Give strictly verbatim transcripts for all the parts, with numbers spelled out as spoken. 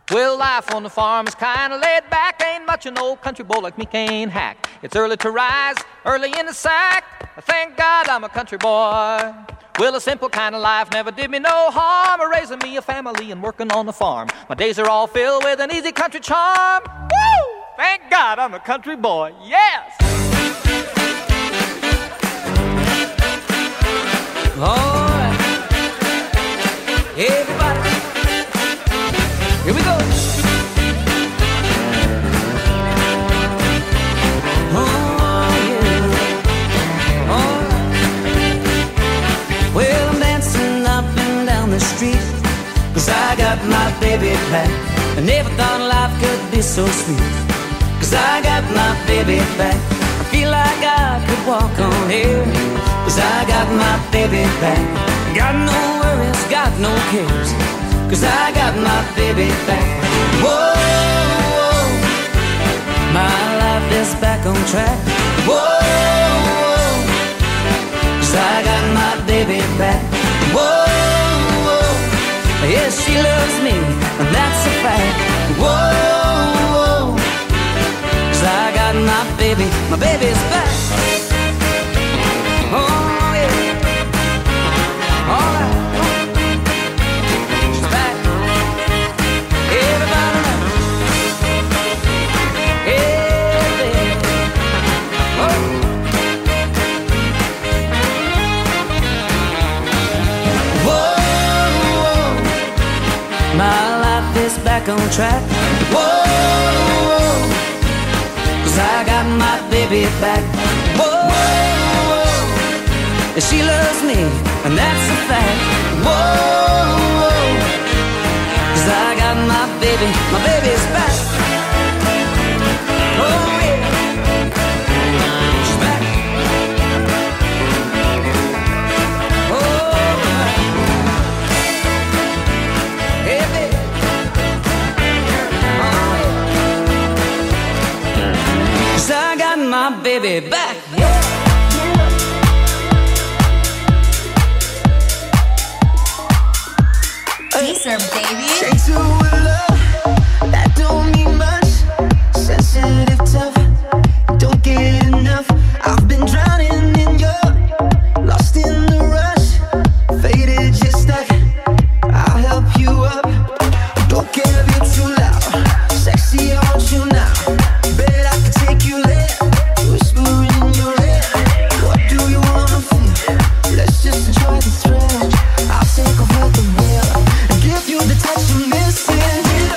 Well, life on the farm is kinda laid back. Ain't much an old country boy like me can't hack. It's early to rise, early in the sack. Thank God I'm a country boy. Well, a simple kind of life never did me no harm. Raising me a family and working on the farm. My days are all filled with an easy country charm. Woo! Thank God I'm a country boy. Yes! All right. Everybody. Here we go. Oh, yeah. All right. Well, I'm dancing up and down the street, 'cause I got my baby back. I never thought life could be so sweet, 'cause I got my baby back. I feel like I could walk on air, 'cause I got my baby back. Got no worries, got no cares, 'cause I got my baby back. Whoa, whoa, my life is back on track. Whoa, whoa, 'cause I got my baby back. Whoa, whoa, yes, she loves me, and that's a fact. Whoa, whoa, 'cause I got my baby, my baby's back. Oh, yeah. All right. She's back. Everybody now. Hey, baby. Oh. Whoa, whoa. My life is back on track. Whoa, whoa, 'cause I got my baby back. Whoa, whoa, she loves me, and that's a fact. Whoa, whoa, 'cause I got my baby, my baby's back. Oh yeah, she's back. Oh, hey baby. Oh yeah, 'cause I got my baby back. Yeah. Deezer, baby. Straight to a love that don't mean much. Sensitive, tough, don't get enough. I've been drowning in your, lost in the rush. Faded, just stuck, I'll help you up. Don't get a bit too loud. Sexy, I want you now. Bet I can take you there. Whisper in your ear. What do you wanna feel? Let's just enjoy the thrill. I'll take over the wheel. Give you the touch you're missing.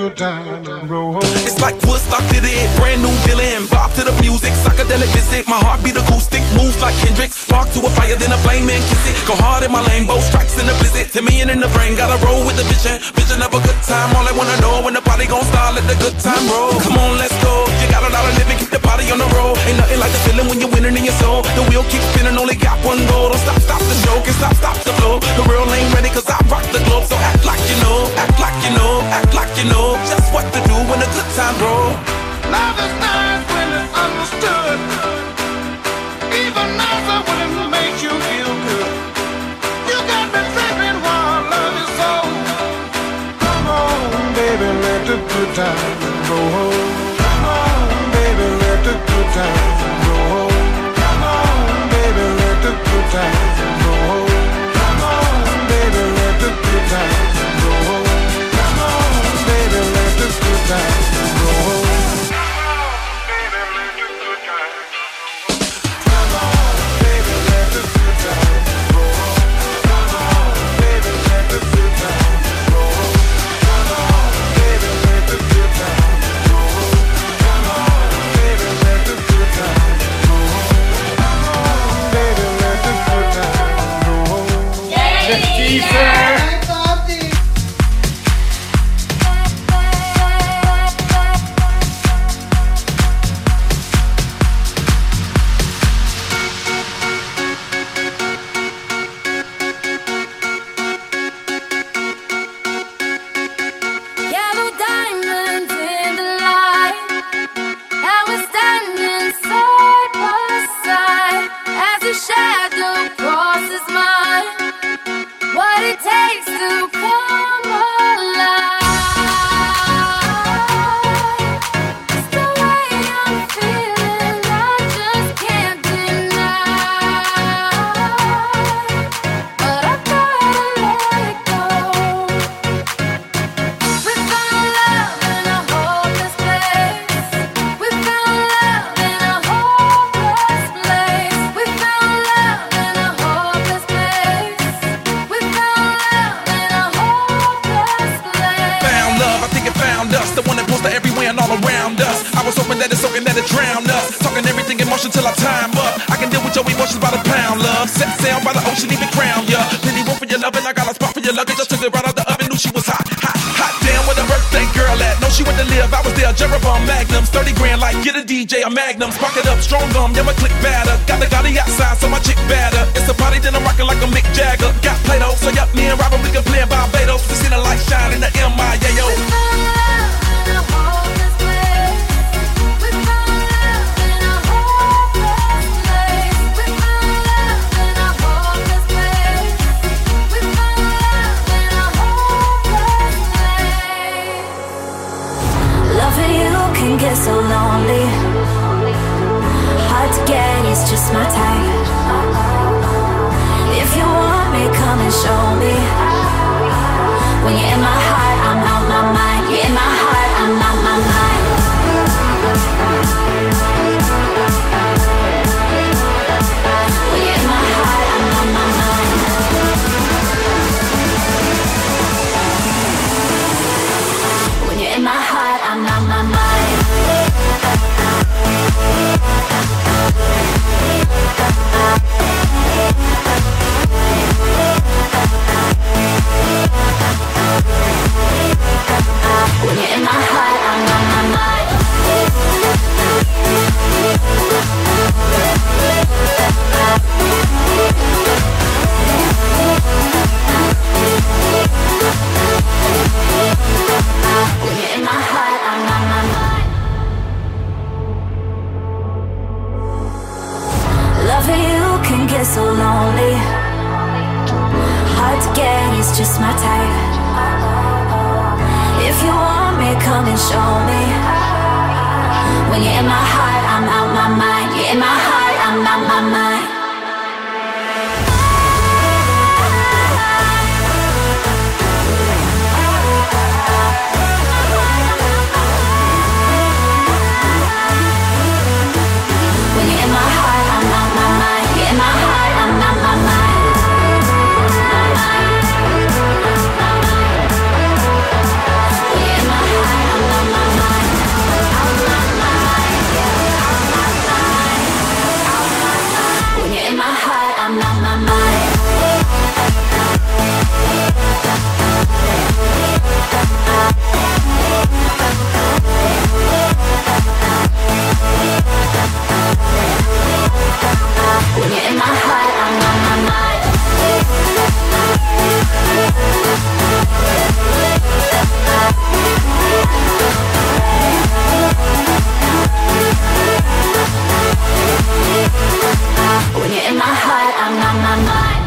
good time to roll. It's like Woodstock to the end, brand new villain. Bob to the music, psychedelic visit. My heartbeat acoustic, moves like Kendrick. Spark to a fire, then a flame and kiss it. Go hard in my lane, both strikes in the blizzard. ten million in the brain, gotta roll with the vision. Vision of a good time, all I wanna know when the party gon' start, let the good time roll. Come on, let's go. You got a lot of living, keep the body on the road. Ain't nothing like the feeling when you're winning in your soul. The wheel keeps spinning, only got one goal. Don't stop, stop the show, can't stop, stop the flow. The real ain't ready, cause I rock the globe. So act like you know, act like you know, act like you know just what to do when the good time roll. Love is nice when it's understood. Even nicer when it makes you feel good. You got me tripping while I love you so. Come on, baby, let the good time roll. Come on, baby, let the good time roll. Come on, baby, let the good time roll. Come on, baby, let the good time roll. Come on, baby, let the good time roll. Till I time up, I can deal with your emotions by the pound, love. Set sail by the ocean, even crown, yeah. Plenty room for your love, and I got a spot for your luggage. Just took it right out the oven, knew she was hot, hot, hot. Damn, where the birthday girl at? No, she went to live, I was there. Jeroboam Magnums, thirty grand, like get a D J, a Magnum. Spark it up, strong gum, yeah, my click batter. Got the Gotti outside, so my chick batter. It's a party, then I'm rocking like a Mick Jagger. Got Play-Doh, so yup, me and Robert, we can play in Barbados. We see the light shine in the M I A O. Get so lonely, hard to get, it's just my type. If you want me, come and show me. When you're in my heart, I'm out my mind. You're in my heart, I'm out my mind. When you're in my heart, I'm out my mind. When you're in my heart, I'm out my mind. When you're in my heart, I'm on my mind. When you're in my heart, I'm on my mind. Loving you can get so lonely, hard to get, it's just my type. If you want me, come and show me. When you're in my heart, I'm out my mind. You're in my heart, I'm out my mind. When you're in my heart, I'm out my mind. You're in my heart, I'm out my mind. When you're in my heart, I'm on my mind. When you're in my heart, I'm on my mind. When you're in my heart, I'm on my mind.